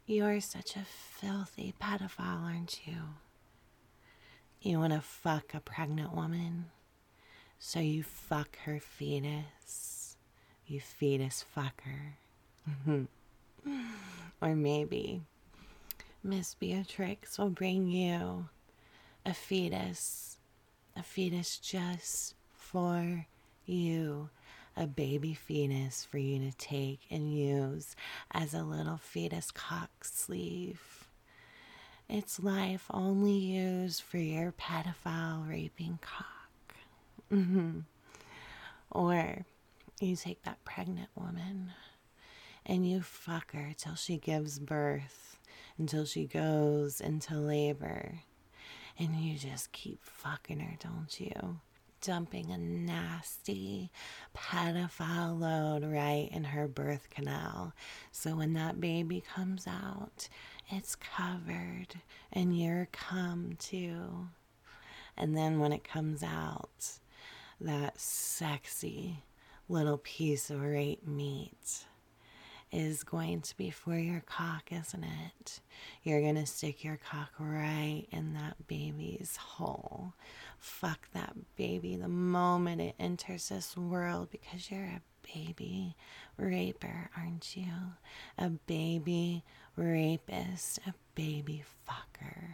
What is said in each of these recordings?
You're such a filthy pedophile, aren't you? You want to fuck a pregnant woman, so you fuck her fetus. You fetus fucker. Or maybe Miss Beatrix will bring you a fetus just for you, a baby fetus for you to take and use as a little fetus cock sleeve. It's life only used for your pedophile raping cock. Or you take that pregnant woman and you fuck her till she gives birth, until she goes into labor. And you just keep fucking her, don't you? Dumping a nasty pedophile load right in her birth canal. So when that baby comes out, it's covered in your cum too. And then when it comes out, that sexy little piece of rape meat is going to be for your cock, isn't it? You're going to stick your cock right in that baby's hole. Fuck that baby the moment it enters this world, because you're a baby raper, aren't you? A baby rapist, a baby fucker.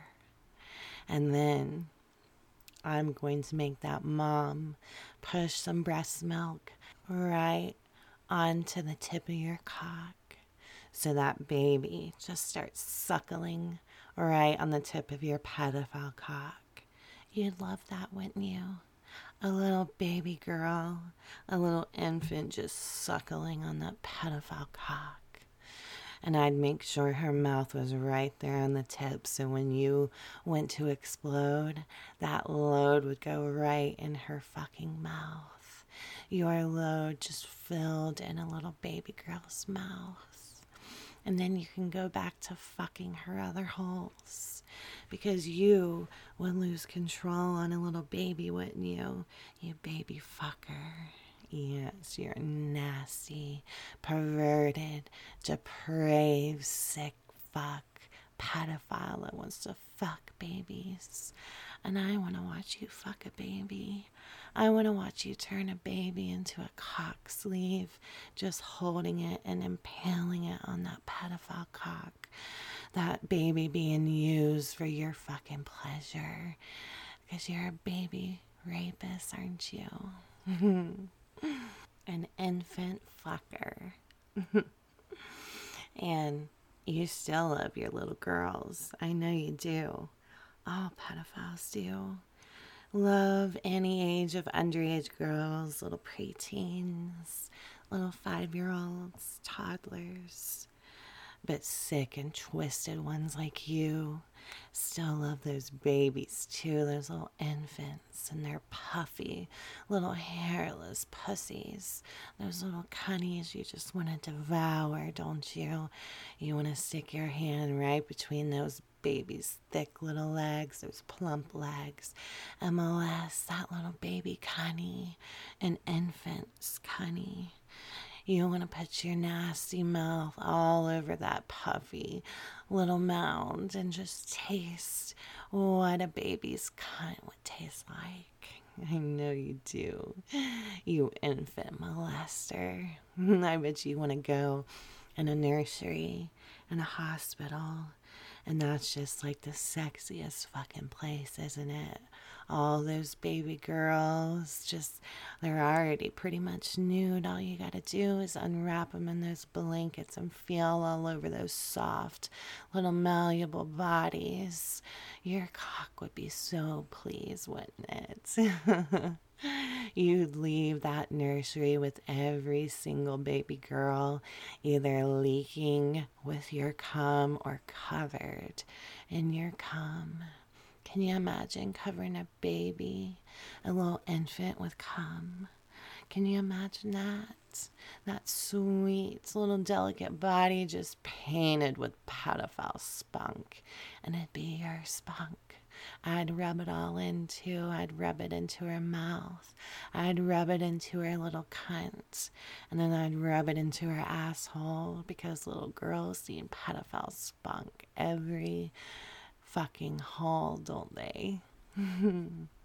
And then I'm going to make that mom push some breast milk right onto the tip of your cock, so that baby just starts suckling right on the tip of your pedophile cock. You'd love that, wouldn't you? A little baby girl, a little infant just suckling on that pedophile cock. And I'd make sure her mouth was right there on the tip, so when you went to explode, that load would go right in her fucking mouth. Your load just filled in a little baby girl's mouth. And then you can go back to fucking her other holes, because you would lose control on a little baby, wouldn't you? You baby fucker. Yes, you're nasty, perverted, depraved, sick fuck, pedophile that wants to fuck babies. And I want to watch you fuck a baby. I want to watch you turn a baby into a cock sleeve, just holding it and impaling it on that pedophile cock. That baby being used for your fucking pleasure. Because you're a baby rapist, aren't you? An infant fucker. And you still love your little girls. I know you do. All pedophiles do. Love any age of underage girls, little preteens, little 5-year-olds, toddlers. But sick and twisted ones like you still love those babies too, those little infants and their puffy little hairless pussies, those little cunnies you just want to devour, don't you? You want to stick your hand right between those baby's thick little legs, those plump legs, and molest that little baby cunny, an infant's cunny. You want to put your nasty mouth all over that puffy little mound and just taste what a baby's cunt would taste like. I know you do, you infant molester. I bet you want to go in a nursery, in a hospital, and that's just like the sexiest fucking place, isn't it? All those baby girls, just, they're already pretty much nude. All you gotta do is unwrap them in those blankets and feel all over those soft, little malleable bodies. Your cock would be so pleased, wouldn't it? You'd leave that nursery with every single baby girl either leaking with your cum or covered in your cum. Can you imagine covering a baby, a little infant with cum? Can you imagine that? That sweet little delicate body just painted with pedophile spunk. And it'd be your spunk. I'd rub it all into, I'd rub it into her mouth. I'd rub it into her little cunt. And then I'd rub it into her asshole because little girls see pedophile spunk every fucking hole, don't they?